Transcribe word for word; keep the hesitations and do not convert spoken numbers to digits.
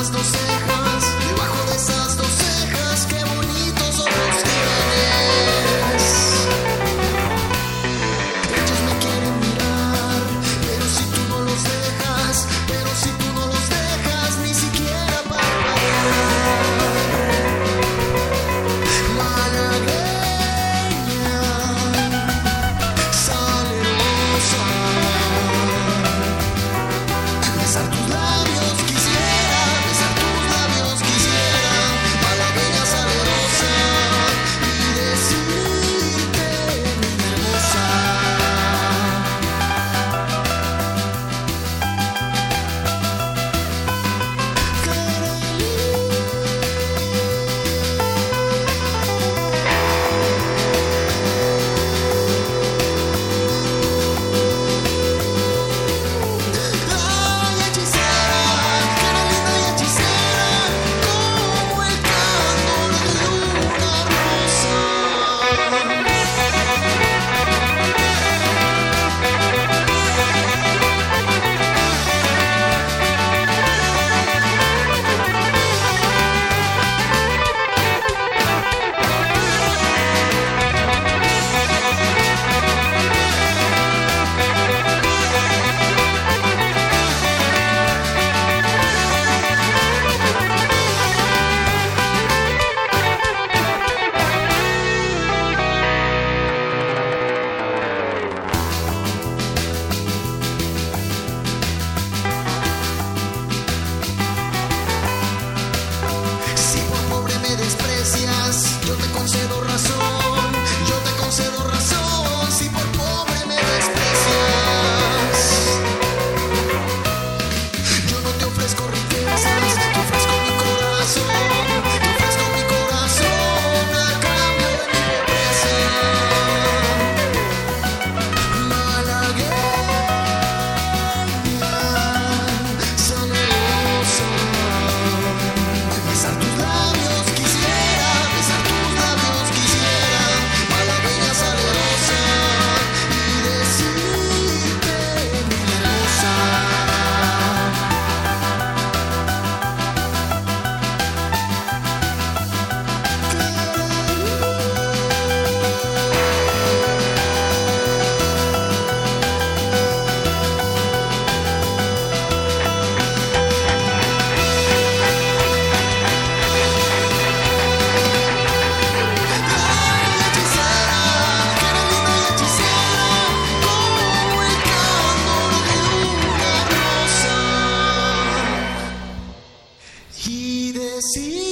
esas dos cejas, debajo de esas dos cejas, qué bonitos ojos tienes. Ellos me quieren mirar, pero si tú no los dejas, pero si tú no los dejas, ni siquiera parpadear. Malagueña, salerosa, besar tus labios quisiera, besar tus labios quisiera, malagueña salerosa, y decirte mi hermosa. Ay, hechicera, que eres linda y hechicera, como el candor de una rosa. Si por pobre me desprecias, yo te concedo razón, yo te concedo razón. Si por pobre me desprecias, yo no te ofrezco riquezas, te ofrezco mi corazón, te ofrezco mi corazón a cambio de mi pobreza. Malagueña, salerosa, besar tus labios quisiera, besar tus labios quisiera, malagueña salerosa, y decirte mi hermosa. Ay, hechicera, que eres linda y hechicera, como el candor de una rosa. Y decir